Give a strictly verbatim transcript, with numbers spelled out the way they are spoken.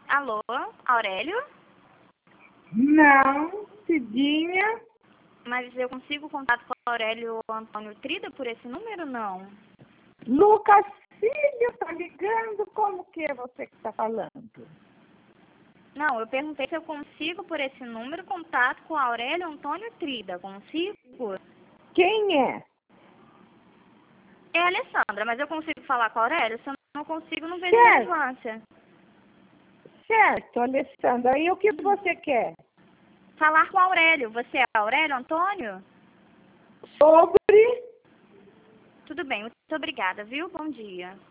Alô, Aurélio? Não, Cidinha. Mas eu consigo contato com o Aurélio Antônio Trida por esse número, não? Lucas Filho, tá ligando? Como que é você que tá falando? Não, eu perguntei se eu consigo por esse número contato com o Aurélio Antônio Trida. Consigo? Quem é? É a Alessandra, mas eu consigo falar com o Aurélio? Se eu não consigo, não vejo Certo. relevância. Certo, Alessandra. E o que você quer? Falar com o Aurélio. Você é Aurélio Antônio? Sobre... Tudo bem, muito obrigada, viu? Bom dia.